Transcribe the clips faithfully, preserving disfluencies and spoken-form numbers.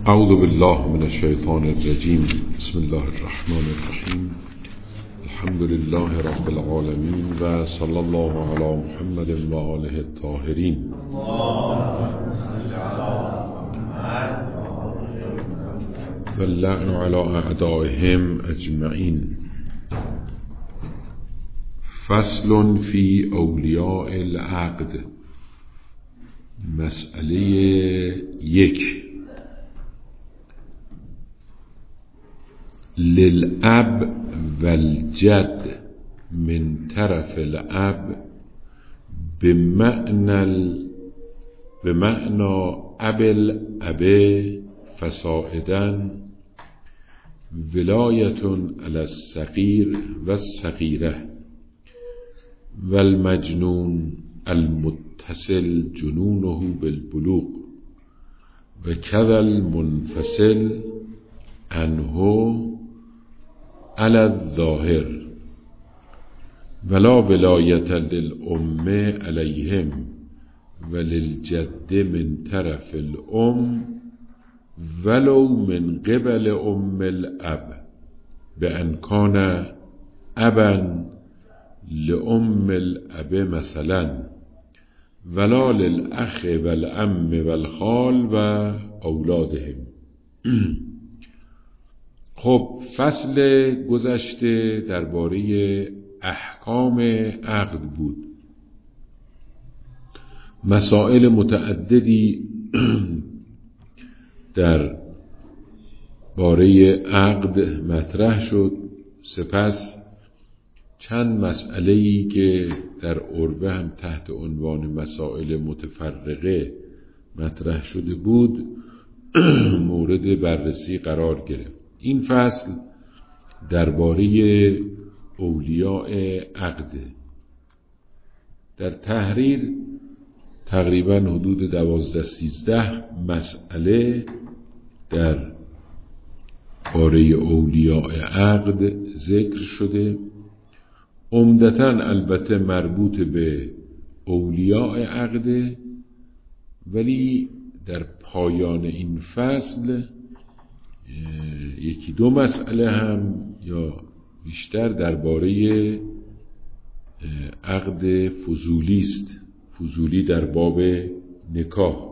اعوذ بالله من الشیطان الرجیم. بسم الله الرحمن الرحیم. الحمد لله رب العالمین و صلی الله علی محمد و آله الطاهرین. و اللعن علی اعدائهم اجمعین. فصل فی اولیاء العقد. مسئله یک. للأب والجد من طرف الأب بمعنى ال... بمعنى أب الأب فصائدا ولاية على الصغير والصغيرة والمجنون المتصل جنونه بالبلوغ وكذا المنفصل عنه على الظاهر ولا ولاية للأم عليهم وللجد من طرف الأم ولو من قبل أم الأب بأن كان أبا لأم الأب مثلا ولا للأخ والأم والخال وأولادهم. خب فصل گذشته درباره احکام عقد بود. مسائل متعددی در باره عقد مطرح شد. سپس چند مسئله‌ای که در عربه هم تحت عنوان مسائل متفرقه مطرح شده بود مورد بررسی قرار گرفت. این فصل درباره اولیاء عقد. در تحریر تقریبا حدود دوازده سیزده مسئله در باره اولیاء عقد ذکر شده. عمدتاً البته مربوط به اولیاء عقد، ولی در پایان این فصل یکی دو مسئله هم یا بیشتر درباره عقد فضولی است. فضولی در باب نکاح.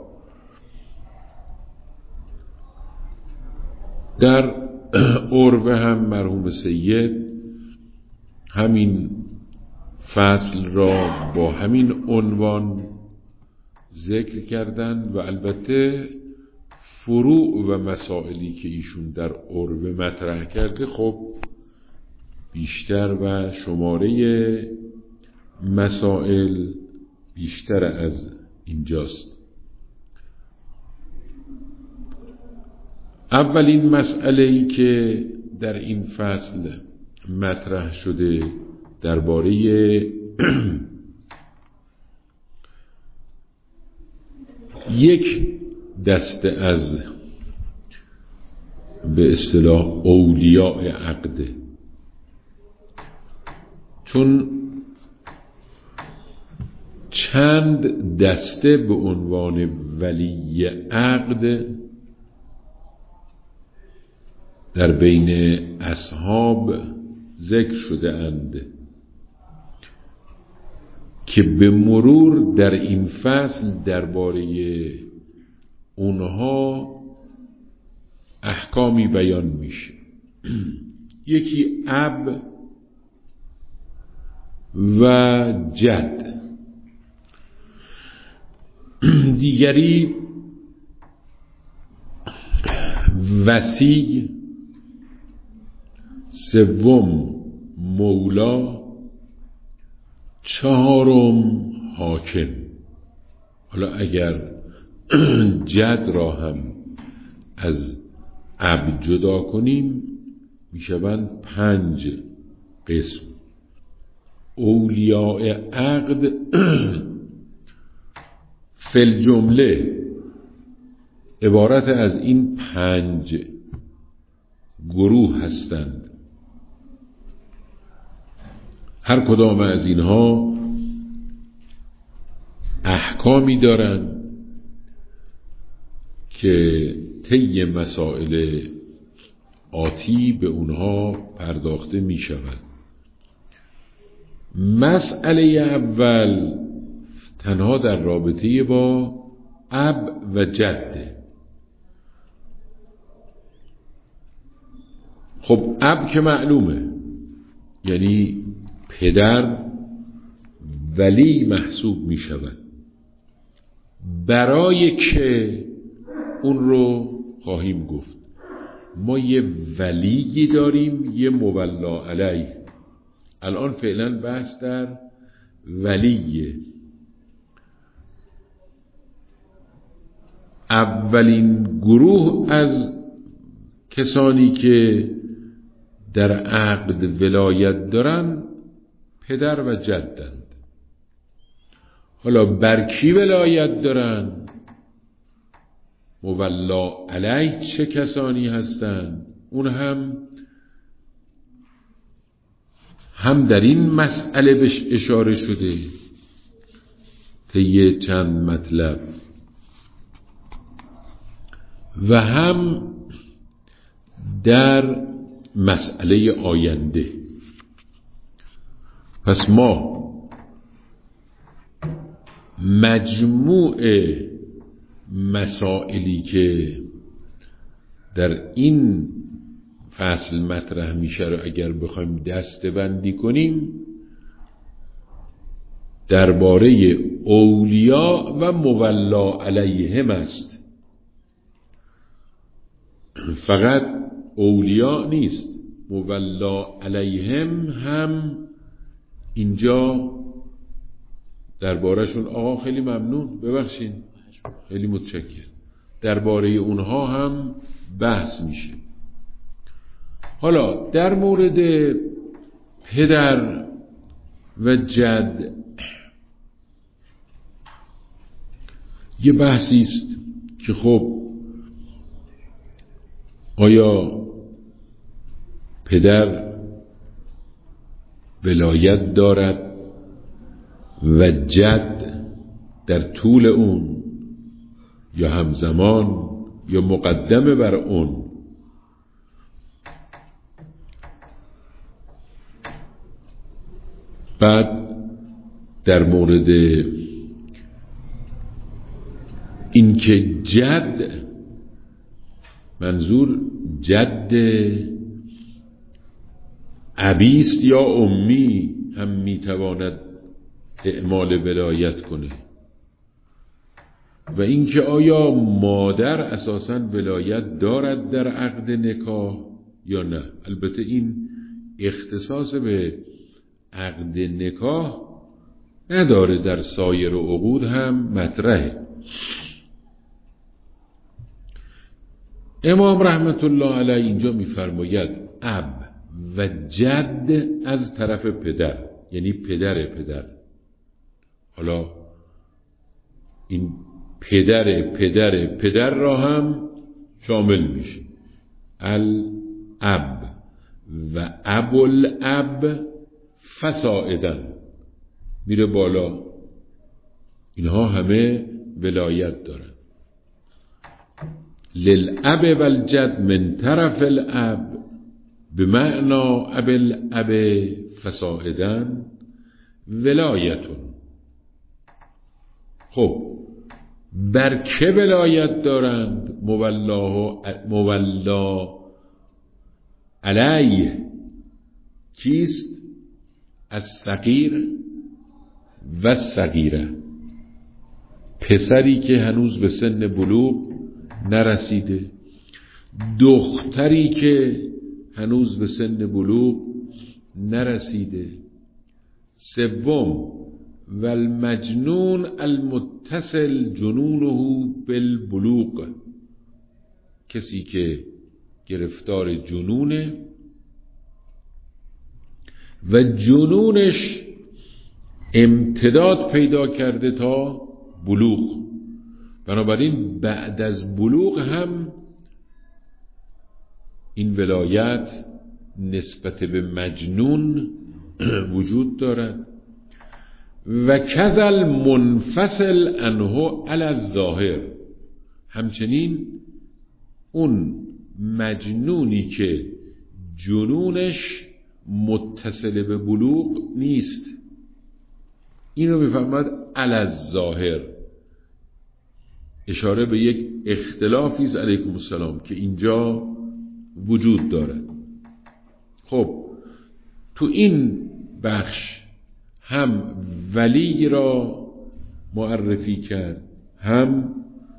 در عربه هم مرحوم سید همین فصل را با همین عنوان ذکر کردند و البته فروع و مسائلی که ایشون در عربه مطرح کرده خب بیشتر و شماره مسائل بیشتر از اینجاست. اولین مسئله‌ای که در این فصل مطرح شده درباره یک دسته از به اصطلاح اولیاء عقد. چون چند دسته به عنوان ولی عقد در بین اصحاب ذکر شده اند که به مرور در این فصل درباره اونها احکامی بیان میشه. یکی اب و جد، دیگری وصی، سوم مولا، چهارم حاکم. حالا اگر جد را هم از اب جدا کنیم میشوند پنج قسم. اولیاء عقد فی الجمله عبارت از این پنج گروه هستند. هر کدام از اینها احکامی دارند که طی مسائل آتی به اونها پرداخته می شود. مسئله اول تنها در رابطه با اب و جده. خب اب که معلومه، یعنی پدر ولی محسوب می شود. برای که اون رو خواهیم گفت. ما یه ولی داریم، یه مولا علیه. الان فعلا بحث در ولیه. اولین گروه از کسانی که در عقد ولایت دارن پدر و جدند. حالا بر کی ولایت دارن؟ مولا علیه چه کسانی هستند؟ اون هم هم در این مسئله بهش اشاره شده طی چند مطلب و هم در مسئله آینده. پس ما مجموع مسائلی که در این فصل مطرح میشه رو اگر بخوایم دسته بندی کنیم درباره اولیا و مولا علیهم است. فقط اولیا نیست، مولا علیهم هم اینجا دربارهشون آقا خیلی ممنون، ببخشید خیلی متشکرم، درباره اونها هم بحث میشه. حالا در مورد پدر و جد یه بحثی است که خب آیا پدر ولایت دارد و جد در طول اون یا همزمان یا مقدمه بر اون؟ بعد در مورد اینکه جد منظور جد ابیست یا امی هم میتواند اعمال ولایت کنه و اینکه آیا مادر اساساً ولایت دارد در عقد نکاح یا نه. البته این اختصاص به عقد نکاح نداره، در سایر عقود هم مطرحه. امام رحمت الله علیه اینجا میفرماید اب و جد از طرف پدر، یعنی پدر پدر. حالا این پدر پدر پدر را هم شامل میشه. الاب و ابو الاب فسائدن میره بالا، اینها همه ولایت دارن. للاب و الجد من طرف الاب بمعنى اب الاب فسائدن ولایتون. خب بر که ولایت دارند؟ مولا مولا علیه کیست؟ الصغیر و الصغیره، پسری که هنوز به سن بلوغ نرسیده، دختری که هنوز به سن بلوغ نرسیده. سوم والمجنون المتصل جنونه بالبلوغ، کسی که گرفتار جنونه و جنونش امتداد پیدا کرده تا بلوغ. بنابراین بعد از بلوغ هم این ولایت نسبت به مجنون وجود دارد. و کذل منفصل عنه علی الظاهر، همچنین اون مجنونی که جنونش متصل به بلوغ نیست، اینو میفرماد علی الظاهر، اشاره به یک اختلافی است علیکم السلام که اینجا وجود دارد. خب تو این بخش هم ولی را معرفی کرد، هم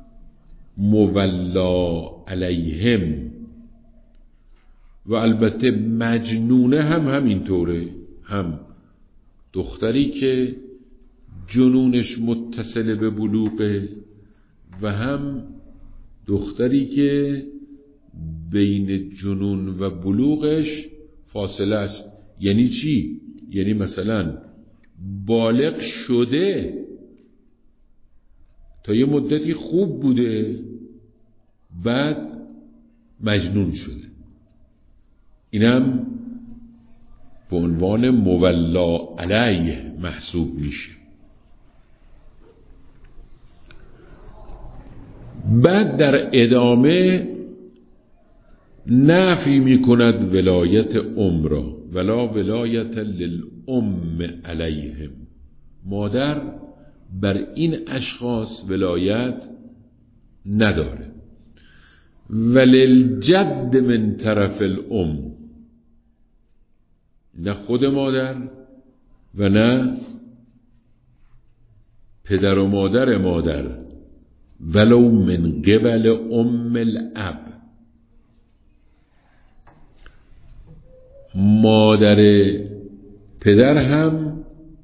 مولا علیهم، و البته مجنونه هم همینطوره، هم دختری که جنونش متصل به بلوغه و هم دختری که بین جنون و بلوغش فاصله است. یعنی چی؟ یعنی مثلا بالغ شده، تا یه مدتی خوب بوده، بعد مجنون شده. اینم به عنوان مولا علیه محسوب میشه. بعد در ادامه نفی میکند ولایت ام را، ولا ولایت للام علیهم، مادر بر این اشخاص ولایت نداره. وللجد من طرف الام، نه خود مادر و نه پدر و مادر مادر، ولو من قبل ام الاب، مادر پدر هم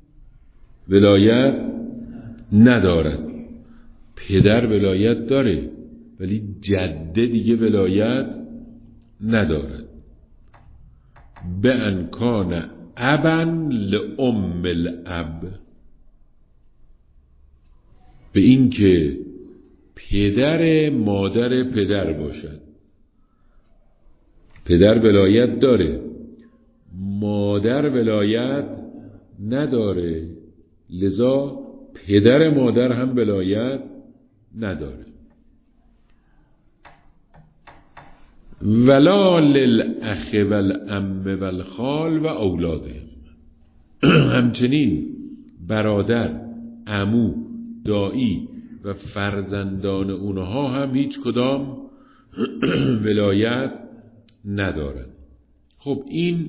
ولایت ندارد. پدر ولایت داره ولی جده دیگه ولایت ندارد. به انکان ابن لام الاب، به این که پدر مادر پدر باشد. پدر ولایت داره، مادر ولایت نداره، لذا پدر مادر هم ولایت نداره. ولا للاخ والعم والخال و اولادهم، همچنین برادر، عمو، دایی و فرزندان اونها هم هیچ کدام ولایت ندارد. خب این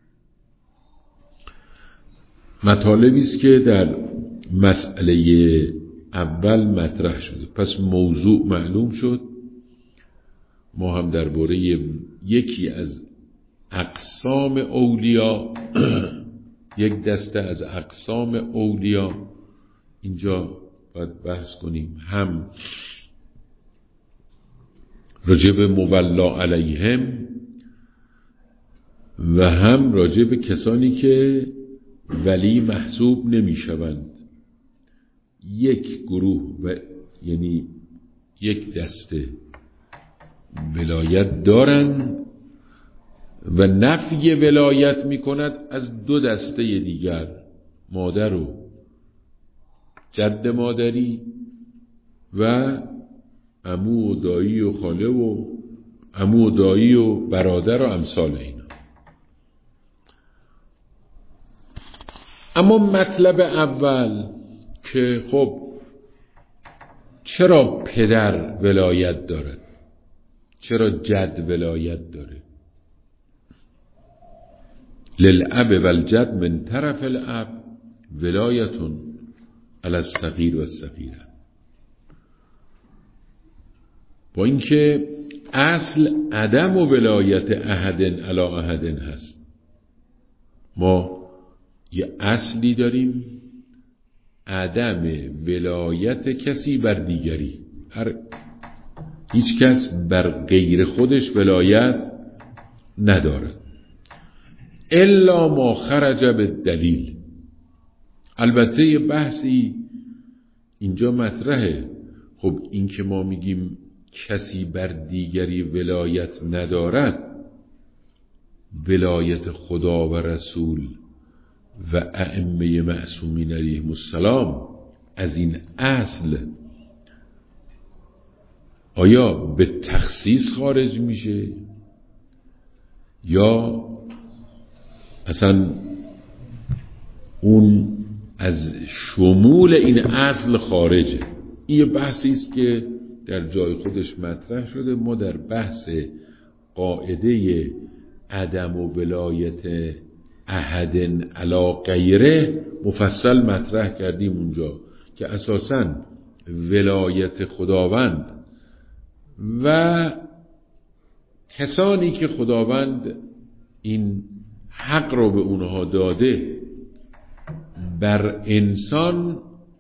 مطالبی است که در مسئله اول مطرح شده. پس موضوع معلوم شد. ما هم درباره یکی از اقسام اولیاء یک دسته از اقسام اولیاء اینجا باید بحث کنیم، هم راجع به مولا علیهم و هم راجع به کسانی که ولی محسوب نمی شوند. یک گروه و یعنی یک دسته ولایت دارن و نفی ولایت می کند از دو دسته دیگر، مادر و جد مادری و عمو و دایی و خاله و عمو و دایی و برادر و امثال اینا. اما مطلب اول که خب چرا پدر ولایت دارد، چرا جد ولایت داره؟ للاب والجد من طرف الاب ولایتون علی الصغیر و الصغیره، با اینکه اصل عدم و ولایت احد علی احد هست. ما یه اصلی داریم، عدم ولایت کسی بر دیگری، هر هیچ کس بر غیر خودش ولایت نداره الا ما خرج به دلیل. البته یه بحثی اینجا مطرحه. خب این که ما میگیم کسی بر دیگری ولایت ندارد، ولایت خدا و رسول و ائمه معصومین علیهم السلام از این اصل آیا به تخصیص خارج میشه یا اصلا اون از شمول این اصل خارجه؟ این یه بحثی است که در جای خودش مطرح شده. ما در بحث قاعده عدم و ولایت احد علی غیره مفصل مطرح کردیم اونجا که اساساً ولایت خداوند و کسانی که خداوند این حق رو به اونها داده بر انسان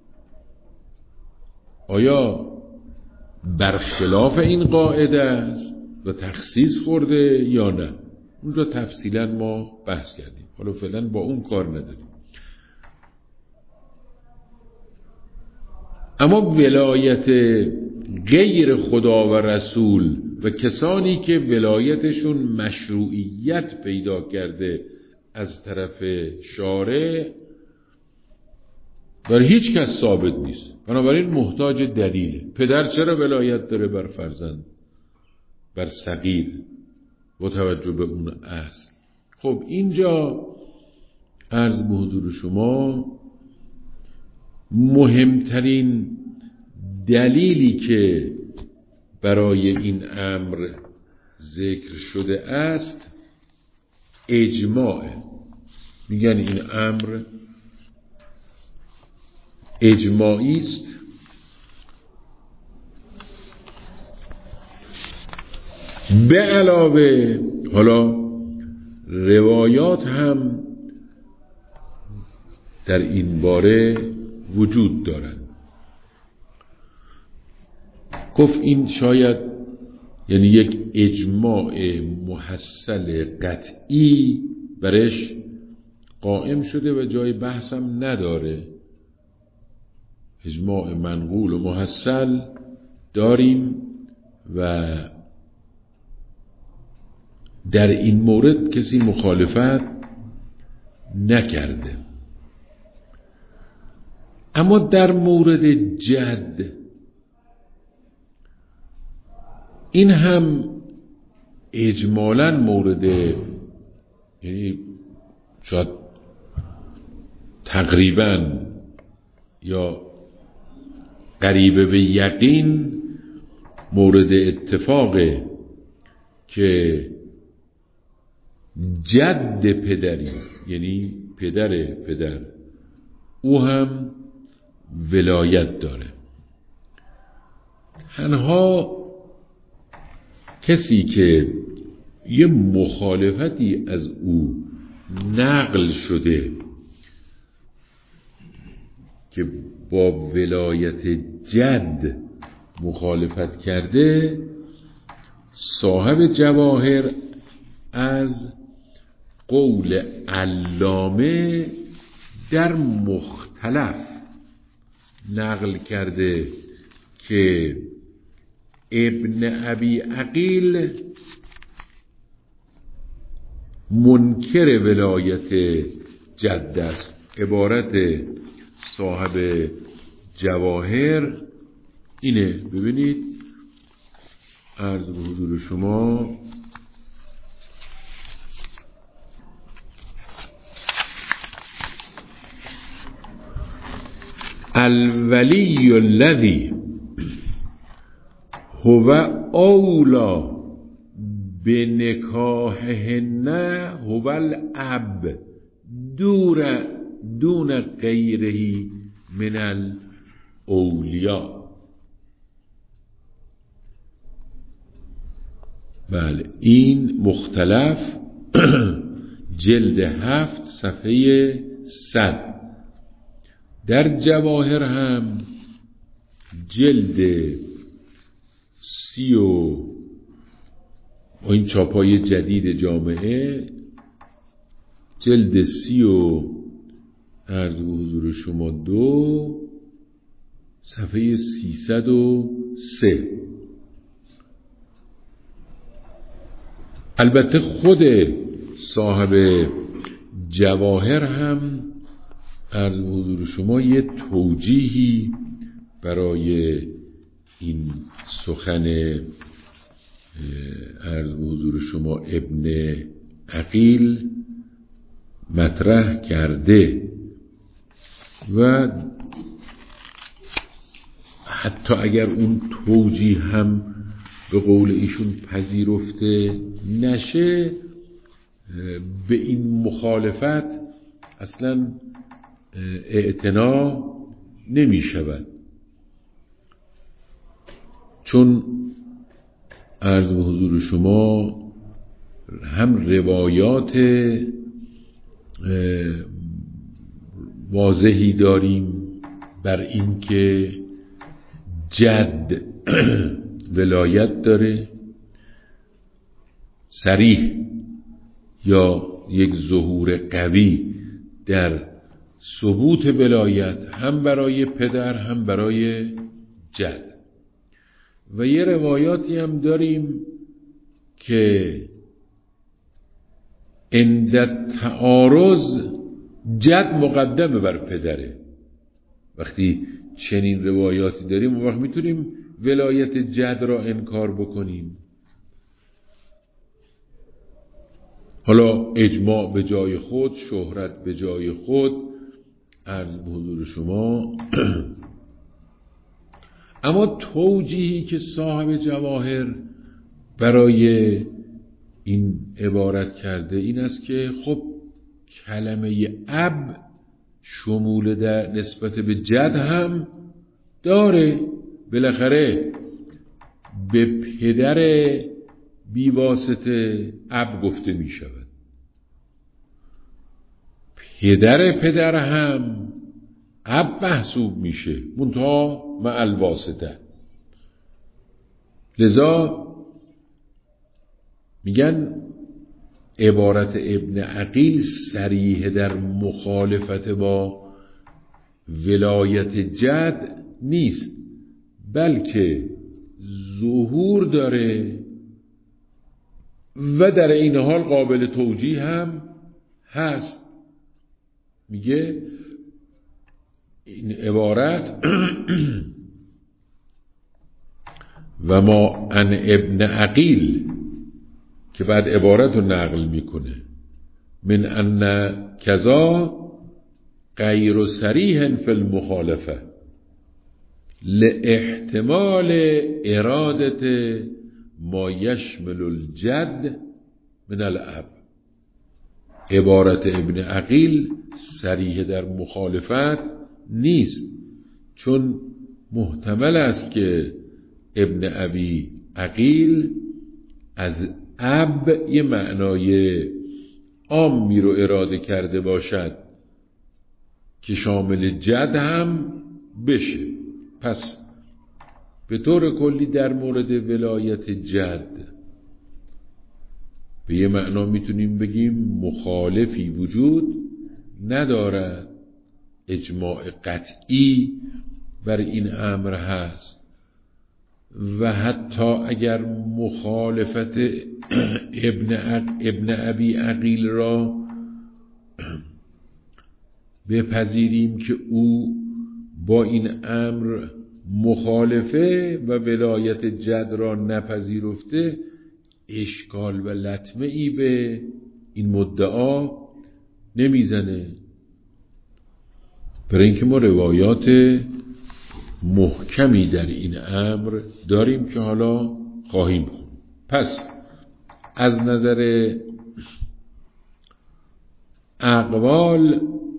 آیا برخلاف این قاعده است و تخصیص خورده یا نه؟ اونجا تفصیلا ما بحث کردیم. حالا فعلا با اون کار نداریم. اما ولایت غیر خدا و رسول و کسانی که ولایتشون مشروعیت پیدا کرده از طرف شارع بر هیچ کس ثابت نیست، بنابراین محتاج دلیله. پدر چرا ولایت داره بر فرزند، بر صغیر، با توجه به اون اصل؟ خب اینجا عرض به حضور شما مهمترین دلیلی که برای این امر ذکر شده است اجماعه. میگن این امر اجماعی است به علاوه حالا روایات هم در این باره وجود دارند. گفت این شاید یعنی یک اجماع محصل قطعی برش قائم شده و جای بحثم نداره. اجماع منقول و محصل داریم و در این مورد کسی مخالفت نکرده. اما در مورد جد این هم اجمالاً مورد، یعنی شاید تقریباً یا قریب به یقین مورد اتفاقه که جد پدری، یعنی پدر پدر، او هم ولایت داره. تنها کسی که یه مخالفتی از او نقل شده که با ولایت جد مخالفت کرده، صاحب جواهر از قول علامه در مختلف نقل کرده که ابن ابی عقیل منکر ولایت جد است. عبارت صاحب جواهر اینه، ببینید عرض به حضور شما الولی الذی هو اولا بنکاحهن هو الاب دور دون غیره من الاولیاء. بله، این مختلف جلد هفت صفحه صد. در جواهر هم جلد سی و این چاپای جدید جامعه جلد سی و عرض به حضور شما دو صفحه سیصد و سه. البته خود صاحب جواهر هم عرض به حضور شما یه توجیهی برای این سخن عرض به حضور شما ابن عقیل مطرح کرده و حتی اگر اون توجیه هم به قول ایشون پذیرفته نشه، به این مخالفت اصلا اعتنا نمی شود، چون عرض به حضور شما هم روایات واضحی داریم بر این که جد ولایت داره، صریح یا یک ظهور قوی در ثبوت ولایت هم برای پدر هم برای جد. و یه روایاتی هم داریم که عند تعارض جد مقدمه بر پدره. وقتی چنین روایاتی داریم اون وقت میتونیم ولایت جد را انکار بکنیم. حالا اجماع به جای خود، شهرت به جای خود، عرض به حضور شما اما توجیهی که صاحب جواهر برای این عبارت کرده این است که خب کلمه اب شمول در نسبت به جد هم داره، بالاخره به پدر بیواسطه اب گفته می شود، پدر پدر هم اب محسوب میشه منتها مع الواسطه. لذا میگن عبارت ابن عقیل صریح در مخالفت با ولایت جد نیست، بلکه ظهور داره و در این حال قابل توجیه هم هست. میگه این عبارت و ما ان ابن عقیل که بعد عبارت رو نقل میکنه من ان کذا غیر صریح فی المخالفه لاحتمال ارادت ما یشمل الجد من الاب. عبارت ابن عقیل صریح در مخالفت نیست، چون محتمل است که ابن ابی عقیل از اب یه معنای عامی رو اراده کرده باشد که شامل جد هم بشه. پس به طور کلی در مورد ولایت جد به یه معنا میتونیم بگیم مخالفی وجود ندارد، اجماع قطعی بر این امر هست و حتی اگر مخالفت ابن, ابن ابی عقیل را بپذیریم که او با این امر مخالفه و ولایت جد را نپذیرفته، اشکال و لطمه ای به این مدعا نمیزنه، برای اینکه ما روایات محکمی در این امر داریم که حالا خواهیم خوند. پس از نظر اقوال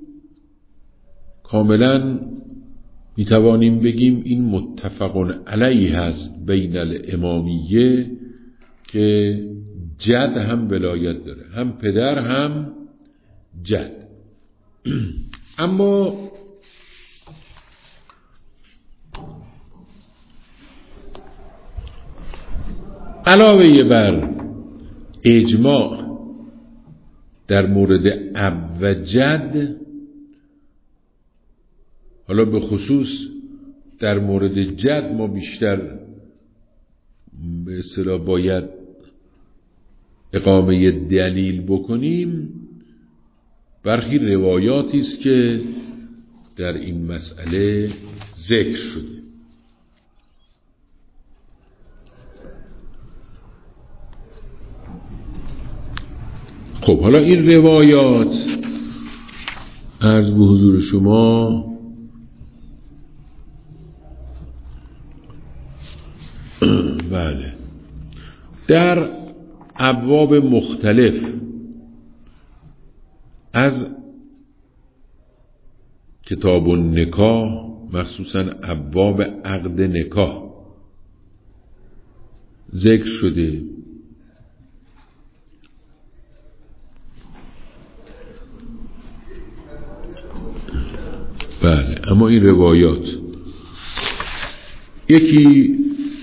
کاملا میتوانیم بگیم این متفق علیه هست بین الامامیه که جد هم ولایت داره، هم پدر هم جد. اما علاوه بر اجماع در مورد اب و جد، حالا به خصوص در مورد جد ما بیشتر به اصطلاح باید اقامه دلیل بکنیم. برخی روایاتی است که در این مسئله ذکر شده. خب حالا این روایات عرض به حضور شما بله در ابواب مختلف از کتاب النکاح، مخصوصا ابواب عقد نکاح ذکر شده. بله، اما این روایات، یکی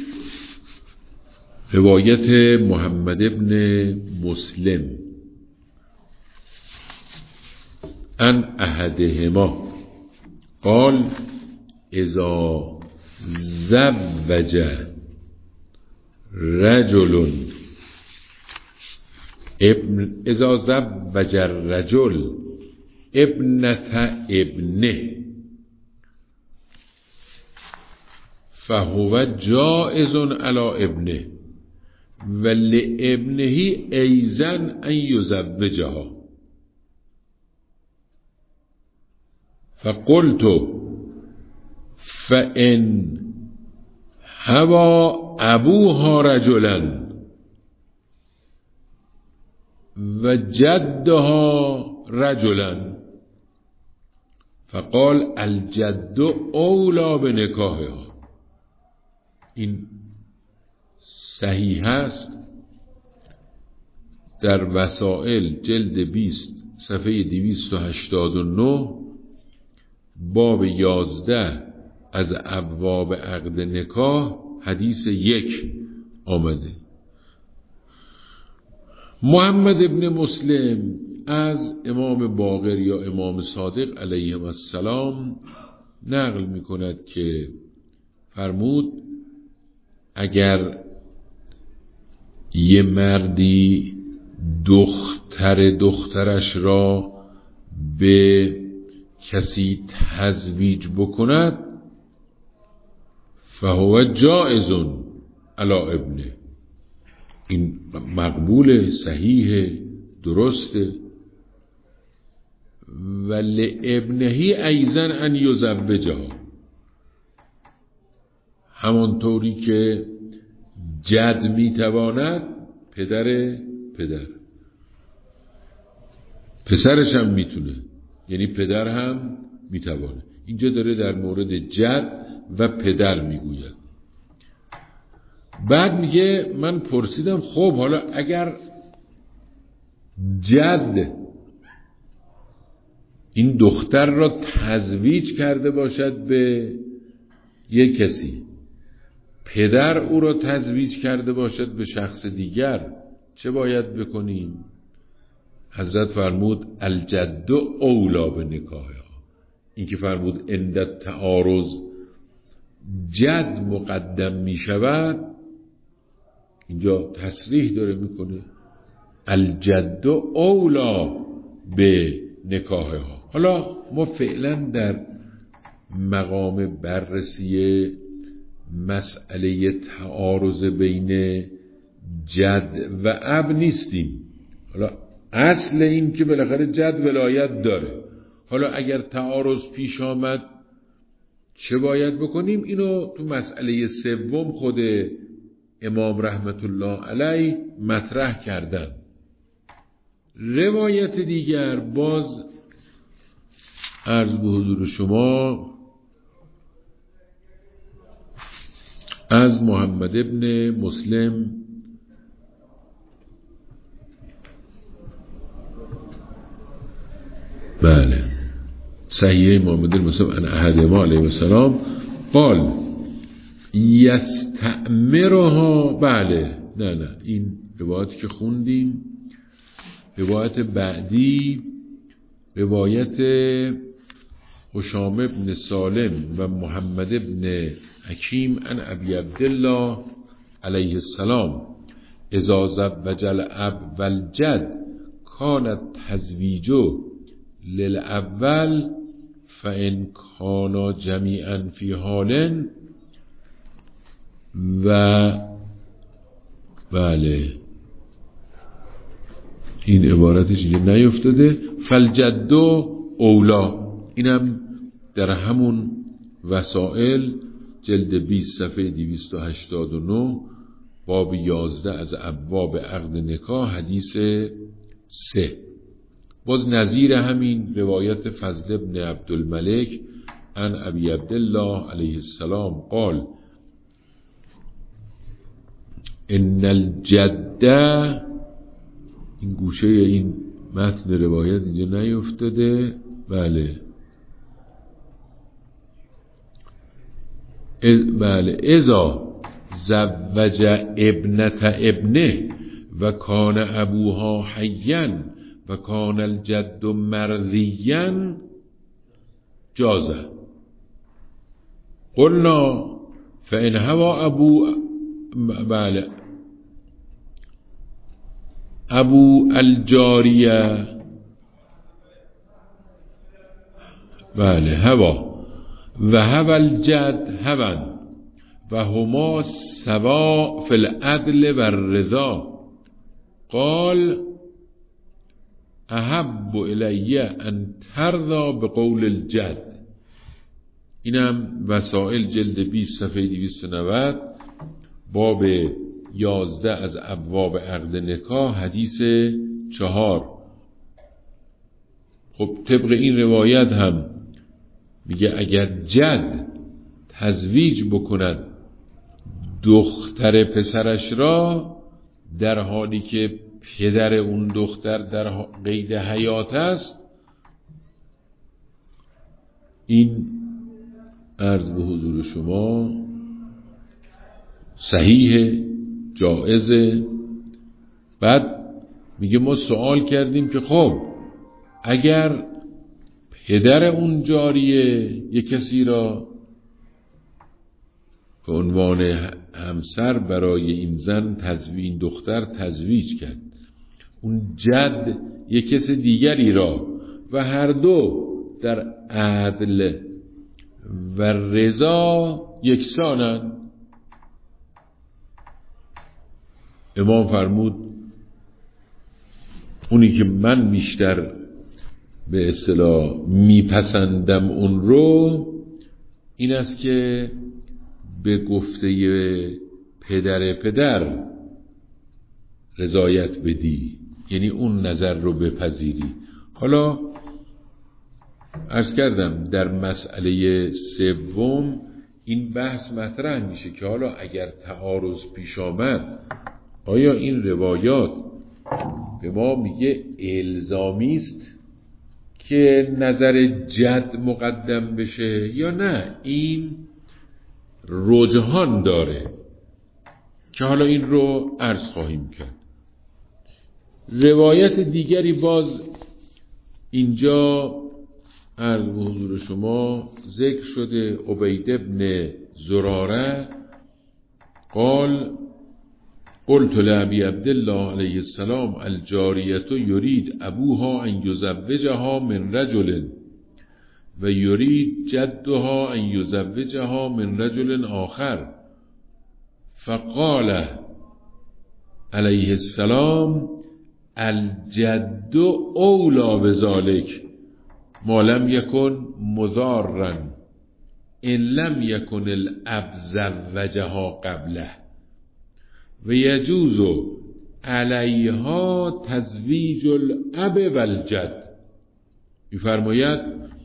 روایت محمد ابن مسلم عن احدهما قال اذا زوج رجل ابن اذا زوج الرجل ابنة ابنه فهو جائز على ابنه ولابنه ایضا ان یزوجها. فقلت فإن هوى ابوها رجلا وجدها رجلا فقال الجد اولی بنکاحها. این صحیح است، در وسائل جلد بیست صفحه دویست و هشتاد و نه باب یازده از ابواب عقد نکاح حدیث یک آمده. محمد ابن مسلم از امام باقر یا امام صادق علیه السلام نقل می کند که فرمود اگر یه مردی دختر دخترش را به کسی تزویج بکند فهو جائز علی ابنه، این مقبول، صحیح، درسته. ولی ابنه ایضا ان یزوجها، همانطوری که جد میتواند پدر پدر پسرش هم میتونه، یعنی پدر هم میتوانه. اینجا داره در مورد جد و پدر میگوید. بعد میگه من پرسیدم خب حالا اگر جد این دختر را تزویج کرده باشد به یک کسی، پدر او را تزویج کرده باشد به شخص دیگر، چه باید بکنیم؟ حضرت فرمود الجد اولی بنکاحها. این که فرمود عند تعارض جد مقدم می شود، اینجا تصریح داره میکنه الجد اولی به نکاحها. حالا ما فعلا در مقام بررسی مسئله تعارض بین جد و اب نیستیم. حالا اصل این که بالاخره جد ولایت داره، حالا اگر تعارض پیش آمد چه باید بکنیم؟ اینو تو مسئله سوم خود امام رحمت الله علیه مطرح کردن. روایت دیگر باز عرض به حضور شما از محمد ابن مسلم بله صحیح محمد المسلم ان احدهما علیه السلام قال یستأمرها. بله نه نه این روایتی که خوندیم. روایت بعدی روایت هشام ابن سالم و محمد ابن حکیم عن ابی عبدالله علیه السلام اذا زوج الاب والجد کانت تزویجو للاول فان کانا جمیعا فی حال و بله این عبارتش اینجا نیفتاده. فالجد اولا، اینم در همون وسائل جلد بیست صفحه دویست و هشتاد و نه باب یازده از ابواب عقد نکاح حدیث سه. باز نظیر همین روایت فضل ابن عبدالملک عن ابی عبدالله علیه السلام قال ان الجده، این گوشه این متن روایت اینجا نیفتاده. بله بله اذا زوج ابنت ابنه و کان ابوها حیا و کان الجد مرضیا جازه. قلنا فإن هوى ابو بله ابو الجاریه بله هوا و هوا الجد هوا و هما سوا فی العدل و الرضا. قال احب الی ان ترضى بقول الجد. اینم وسائل جلد بیست صفحه دویست و نود باب یازده از ابواب عقد نکاح حدیث چهار. خب طبق این روایت هم میگه اگر جد تزویج بکند دختر پسرش را در حالی که پدر اون دختر در قید حیات است، این عرض به حضور شما صحیحه، جائزه. بعد میگه ما سوال کردیم که خب اگر پدر اون جاریه یک کسی را به عنوان همسر برای این زن تزویج، این دختر تزویج کرد، اون جد یک کس دیگری را و هر دو در عدل و رضا یکسانند. امام فرمود اونی که من بیشتر به اصطلاح میپسندم اون رو این است که به گفته پدر پدر رضایت بدی، یعنی اون نظر رو بپذیری. حالا عرض کردم در مسئله سوم این بحث مطرح میشه که حالا اگر تعارض پیش آمد آیا این روایات به ما میگه الزامی است که نظر جد مقدم بشه یا نه این رجحان داره، که حالا این رو عرض خواهیم کرد. روایت دیگری باز اینجا عرض به حضور شما ذکر شده. عبید ابن زراره قال قلت لأبی عبدالله علیه السلام الجاریت یرید ابوها ان یزوجها من رجل و یرید جدها ان یزوجها من رجل آخر، فقال علیه السلام الجد اولا بذلك ما لم یکن مضارا ان لم یکن الاب زوجها قبله و یجوز علیها تزویج الاب و الجد. می‌فرماید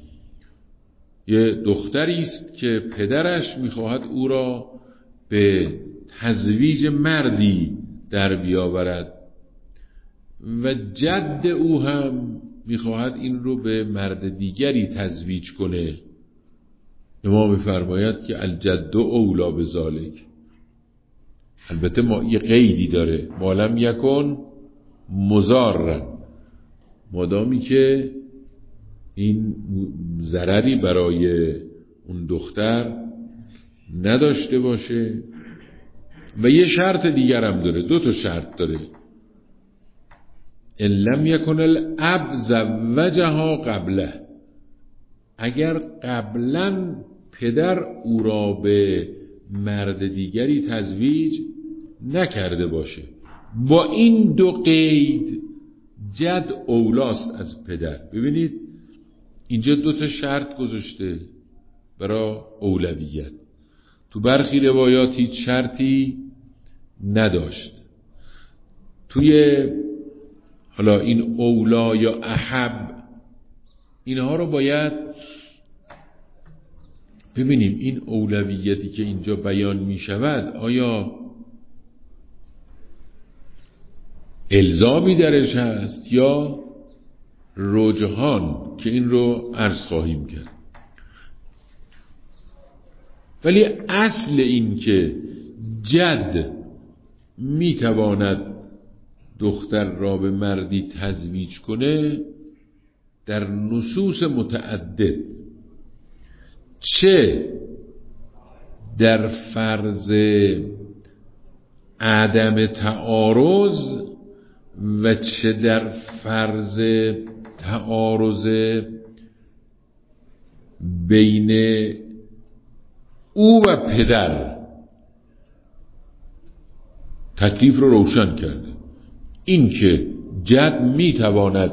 یه دختری است که پدرش می‌خواهد او را به تزویج مردی در بیاورد و جد او هم می‌خواهد این رو به مرد دیگری تزویج کنه. امام می‌فرماید که الجد اولا بذالک. البته ما یه قیدی داره، ما لم یکن مضارا، مادامی که این ضرری برای اون دختر نداشته باشه. و یه شرط دیگر هم داره، دو تا شرط داره. ان لم یکن الاب زوجها قبله، اگر قبلا پدر او را به مرد دیگری تزویج نکرده باشه. با این دو قید جد اولاست از پدر. ببینید اینجا دو تا شرط گذاشته برای اولویت. تو برخی روایات هیچ شرطی نداشت. توی حالا این اولا یا احب اینها رو باید ببینیم. این اولویتی که اینجا بیان می شود آیا الزامی درش هست یا رجحان، که این رو عرض خواهیم کرد. ولی اصل این که جد می تواند دختر را به مردی تزویج کنه در نصوص متعدد، چه در فرض عدم تعارض و چه در فرض تعارض بین او و پدر، تکلیف رو روشن کرده. این که جد میتواند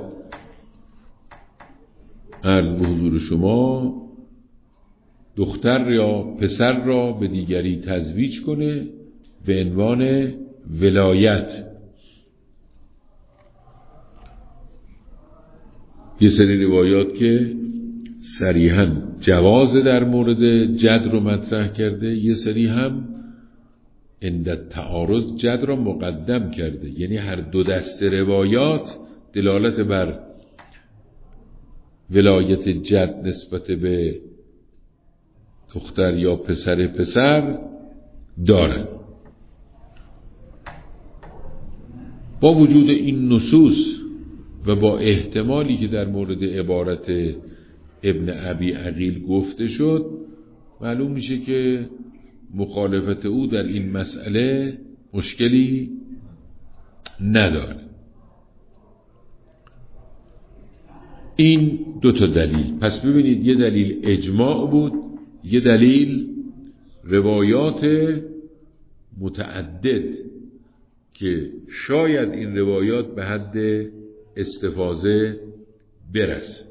عرض به حضور شما دختر یا پسر را به دیگری تزویج کنه به عنوان ولایت. یه سری روایات که صریحاً جواز در مورد جد رو مطرح کرده، یه سری هم عند تعارض جد را مقدم کرده. یعنی هر دو دسته روایات دلالت بر ولایت جد نسبت به دختر یا پسر پسر دارد. با وجود این نصوص و با احتمالی که در مورد عبارت ابن ابی عقیل گفته شد، معلوم میشه که مخالفت او در این مسئله مشکلی نداره. این دو تا دلیل. پس ببینید یه دلیل اجماع بود، یه دلیل روایات متعدد که شاید این روایات به حد استفاضه برسه.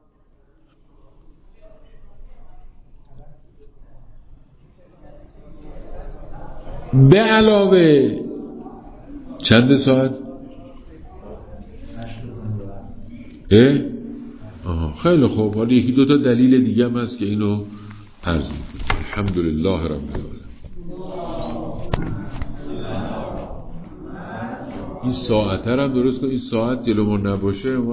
به علاوه چند ساعت؟ اه؟ آها خیلی خوب. حالا یکی دوتا دلیل دیگه هم هست که اینو عرض میکنم. الحمدلله رب العالمین. این ساعت هم درست کن، این ساعت جلومون نباشه